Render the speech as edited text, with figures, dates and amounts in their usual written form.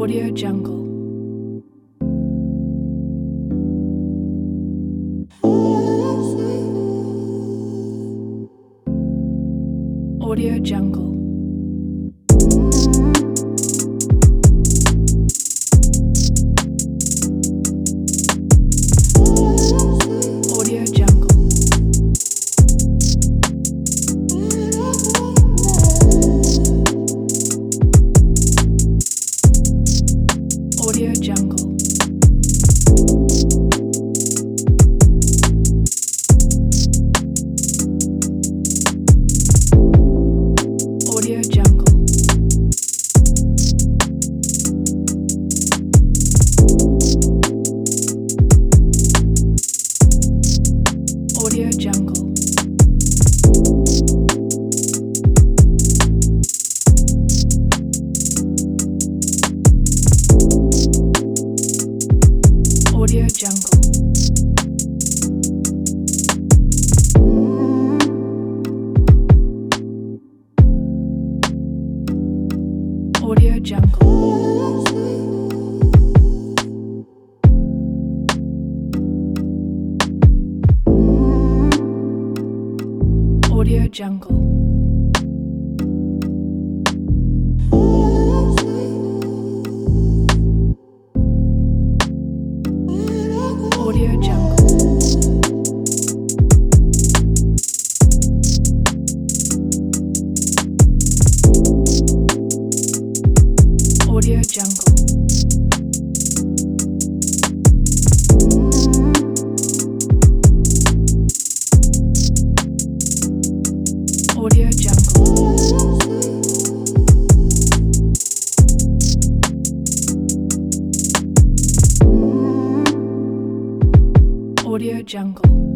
Audio Jungle. Audio Jungle. Audio Jungle. Audio Jungle. Audio Jungle. Audio Jungle. Audio Jungle. Audio Jungle. Audio Jungle. Audio Jungle. Audio Jungle. Audio Jungle. Audio Jungle.